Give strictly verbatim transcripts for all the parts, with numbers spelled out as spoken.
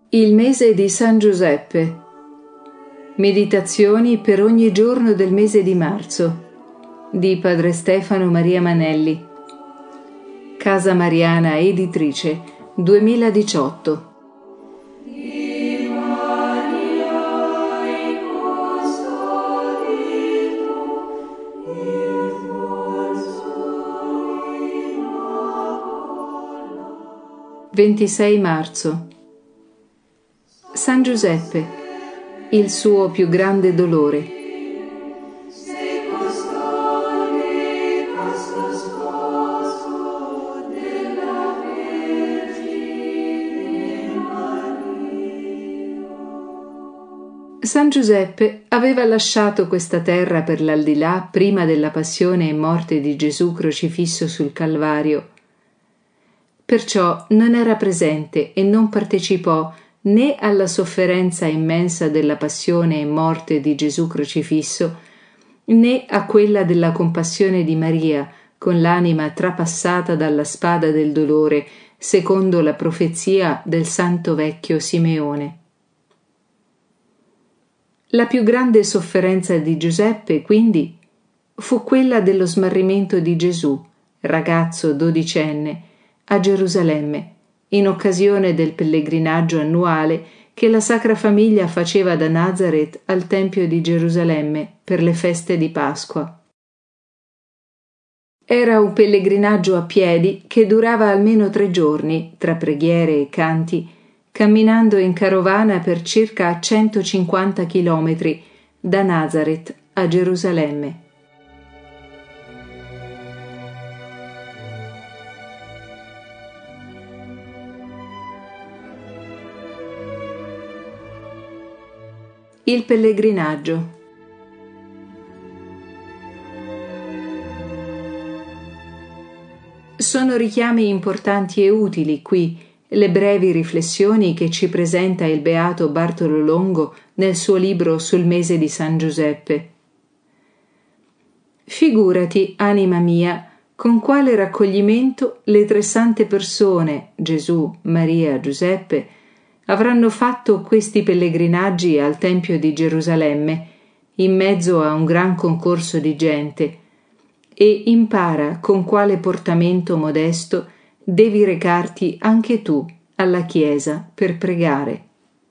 Il mese di San Giuseppe. Meditazioni per ogni giorno del mese di marzo di Padre Stefano Maria Manelli. Casa Mariana Editrice, duemiladiciotto. ventisei marzo. San Giuseppe, il suo più grande dolore. San Giuseppe aveva lasciato questa terra per l'aldilà prima della passione e morte di Gesù crocifisso sul Calvario. Perciò non era presente e non partecipò né alla sofferenza immensa della passione e morte di Gesù crocifisso, né a quella della compassione di Maria, con l'anima trapassata dalla spada del dolore, secondo la profezia del santo vecchio Simeone. La più grande sofferenza di Giuseppe, quindi, fu quella dello smarrimento di Gesù, ragazzo dodicenne, a Gerusalemme, in occasione del pellegrinaggio annuale che la Sacra Famiglia faceva da Nazareth al Tempio di Gerusalemme per le feste di Pasqua. Era un pellegrinaggio a piedi che durava almeno tre giorni, tra preghiere e canti, camminando in carovana per circa centocinquanta chilometri da Nazareth a Gerusalemme. Il pellegrinaggio. Sono richiami importanti e utili qui le brevi riflessioni che ci presenta il beato Bartolo Longo nel suo libro sul mese di San Giuseppe. Figurati, anima mia, con quale raccoglimento le tre sante persone, Gesù, Maria, Giuseppe, avranno fatto questi pellegrinaggi al Tempio di Gerusalemme, in mezzo a un gran concorso di gente, e impara con quale portamento modesto devi recarti anche tu alla Chiesa per pregare.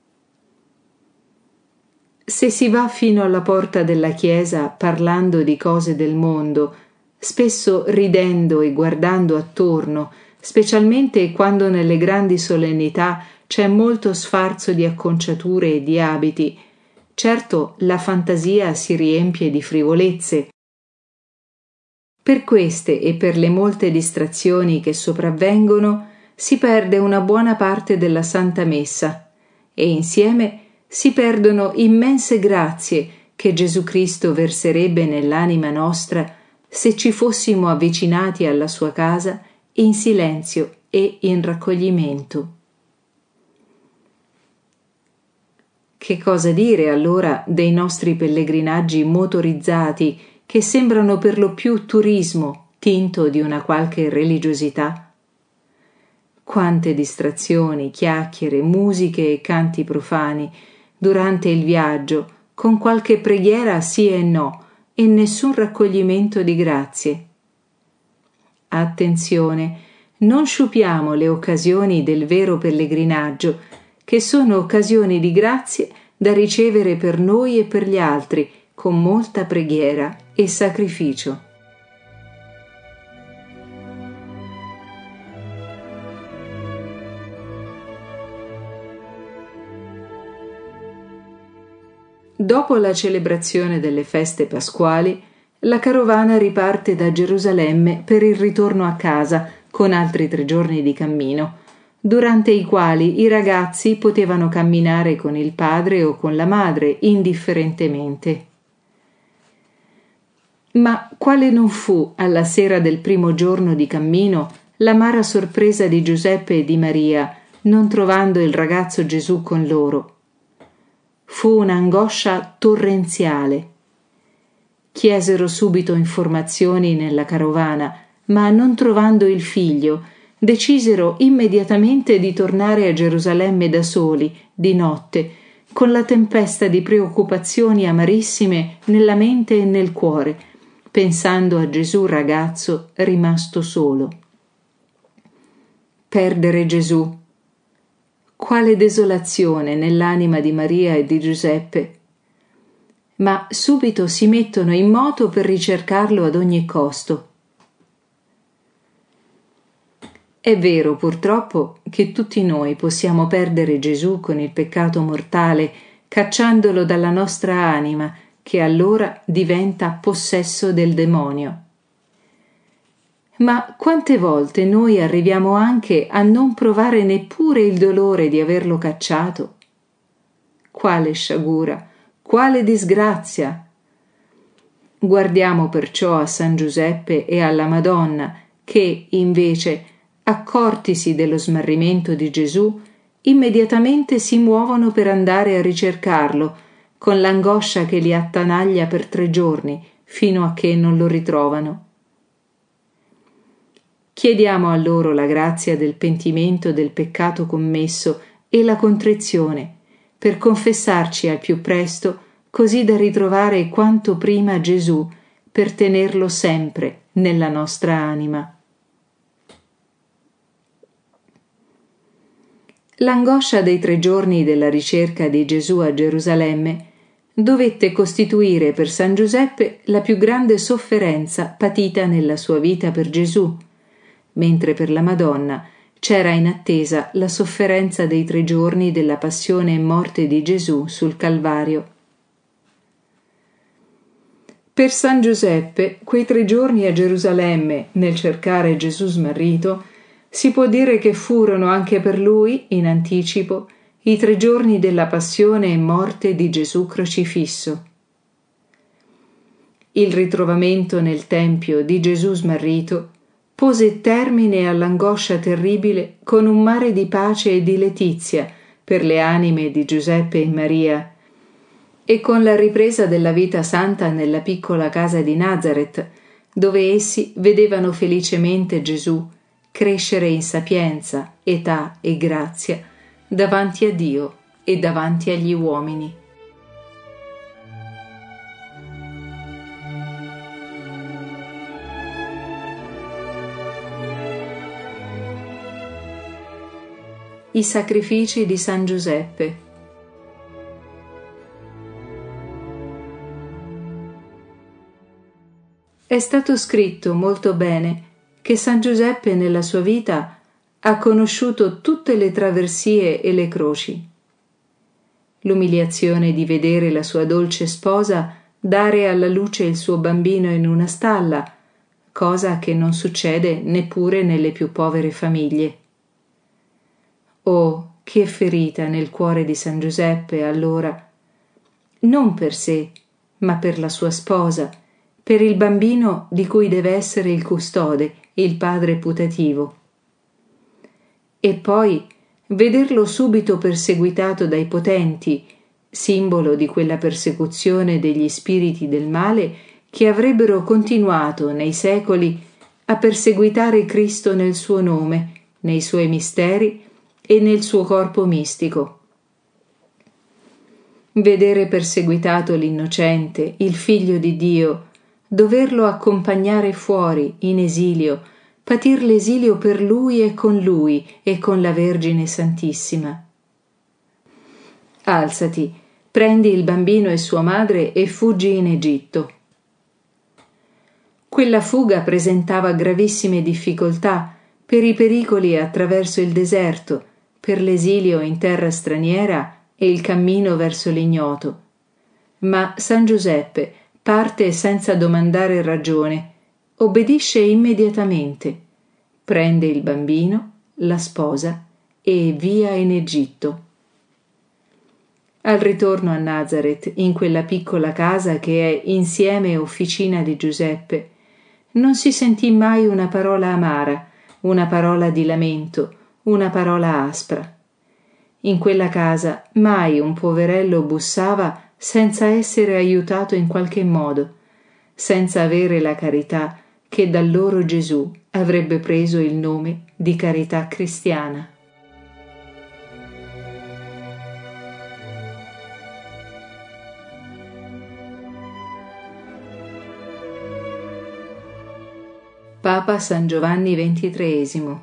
Se si va fino alla porta della Chiesa parlando di cose del mondo, spesso ridendo e guardando attorno, specialmente quando nelle grandi solennità c'è molto sfarzo di acconciature e di abiti, certo la fantasia si riempie di frivolezze. Per queste e per le molte distrazioni che sopravvengono si perde una buona parte della Santa Messa e insieme si perdono immense grazie che Gesù Cristo verserebbe nell'anima nostra se ci fossimo avvicinati alla sua casa in silenzio e in raccoglimento. Che cosa dire allora dei nostri pellegrinaggi motorizzati che sembrano per lo più turismo tinto di una qualche religiosità? Quante distrazioni, chiacchiere, musiche e canti profani durante il viaggio, con qualche preghiera sì e no e nessun raccoglimento di grazie. Attenzione, non sciupiamo le occasioni del vero pellegrinaggio, che sono occasioni di grazie da ricevere per noi e per gli altri, con molta preghiera e sacrificio. Dopo la celebrazione delle feste pasquali, la carovana riparte da Gerusalemme per il ritorno a casa con altri tre giorni di cammino, durante i quali i ragazzi potevano camminare con il padre o con la madre indifferentemente. Ma quale non fu alla sera del primo giorno di cammino l'amara sorpresa di Giuseppe e di Maria non trovando il ragazzo Gesù con loro. Fu un'angoscia torrenziale. Chiesero subito informazioni nella carovana, ma non trovando il figlio, decisero immediatamente di tornare a Gerusalemme da soli, di notte, con la tempesta di preoccupazioni amarissime nella mente e nel cuore, pensando a Gesù ragazzo rimasto solo. Perdere Gesù. Quale desolazione nell'anima di Maria e di Giuseppe! Ma subito si mettono in moto per ricercarlo ad ogni costo. È vero, purtroppo, che tutti noi possiamo perdere Gesù con il peccato mortale, cacciandolo dalla nostra anima, che allora diventa possesso del demonio. Ma quante volte noi arriviamo anche a non provare neppure il dolore di averlo cacciato? Quale sciagura, quale disgrazia! Guardiamo perciò a San Giuseppe e alla Madonna, che, invece, accortisi dello smarrimento di Gesù, immediatamente si muovono per andare a ricercarlo, con l'angoscia che li attanaglia per tre giorni, fino a che non lo ritrovano. Chiediamo a loro la grazia del pentimento del peccato commesso e la contrizione, per confessarci al più presto, così da ritrovare quanto prima Gesù, per tenerlo sempre nella nostra anima. L'angoscia dei tre giorni della ricerca di Gesù a Gerusalemme dovette costituire per San Giuseppe la più grande sofferenza patita nella sua vita per Gesù, mentre per la Madonna c'era in attesa la sofferenza dei tre giorni della passione e morte di Gesù sul Calvario. Per San Giuseppe, quei tre giorni a Gerusalemme nel cercare Gesù smarrito, si può dire che furono anche per lui, in anticipo, i tre giorni della passione e morte di Gesù crocifisso. Il ritrovamento nel Tempio di Gesù smarrito pose termine all'angoscia terribile con un mare di pace e di letizia per le anime di Giuseppe e Maria, e con la ripresa della vita santa nella piccola casa di Nazaret, dove essi vedevano felicemente Gesù crescere in sapienza, età e grazia davanti a Dio e davanti agli uomini. I sacrifici di San Giuseppe. È stato scritto molto bene che San Giuseppe nella sua vita ha conosciuto tutte le traversie e le croci. L'umiliazione di vedere la sua dolce sposa dare alla luce il suo bambino in una stalla, cosa che non succede neppure nelle più povere famiglie. Oh, che ferita nel cuore di San Giuseppe allora, non per sé, ma per la sua sposa, per il bambino di cui deve essere il custode, il padre putativo. E poi vederlo subito perseguitato dai potenti, simbolo di quella persecuzione degli spiriti del male che avrebbero continuato nei secoli a perseguitare Cristo nel suo nome, nei suoi misteri e nel suo corpo mistico. Vedere perseguitato l'innocente, il figlio di Dio, doverlo accompagnare fuori, in esilio, patir l'esilio per lui e con lui e con la Vergine Santissima. Alzati, prendi il bambino e sua madre e fuggi in Egitto. Quella fuga presentava gravissime difficoltà per i pericoli attraverso il deserto, per l'esilio in terra straniera e il cammino verso l'ignoto. Ma San Giuseppe parte senza domandare ragione, obbedisce immediatamente, prende il bambino, la sposa e via in Egitto. Al ritorno a Nazaret, in quella piccola casa che è insieme officina di Giuseppe, non si sentì mai una parola amara, una parola di lamento, una parola aspra. In quella casa mai un poverello bussava senza essere aiutato in qualche modo, senza avere la carità che dal loro Gesù avrebbe preso il nome di carità cristiana. Papa San Giovanni ventitreesimo.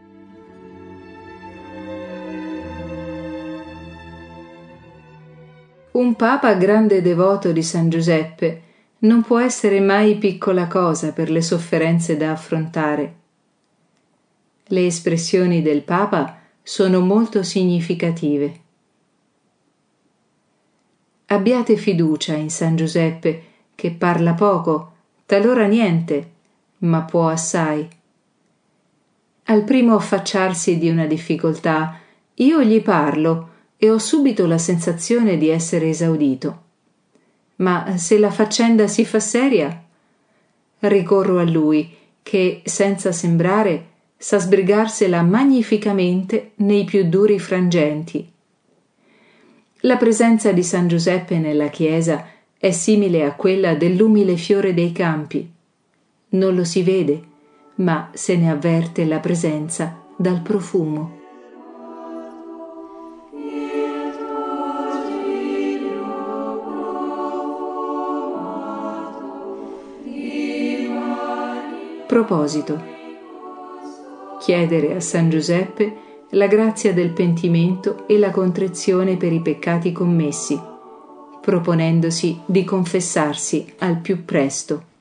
Un papa grande devoto di San Giuseppe non può essere mai piccola cosa per le sofferenze da affrontare. Le espressioni del papa sono molto significative. Abbiate fiducia in San Giuseppe, che parla poco, talora niente, ma può assai. Al primo affacciarsi di una difficoltà, io gli parlo e ho subito la sensazione di essere esaudito. Ma se la faccenda si fa seria, ricorro a lui, che, senza sembrare, sa sbrigarsela magnificamente nei più duri frangenti. La presenza di San Giuseppe nella Chiesa è simile a quella dell'umile fiore dei campi. Non lo si vede, ma se ne avverte la presenza dal profumo. Proposito: chiedere a San Giuseppe la grazia del pentimento e la contrizione per i peccati commessi, proponendosi di confessarsi al più presto.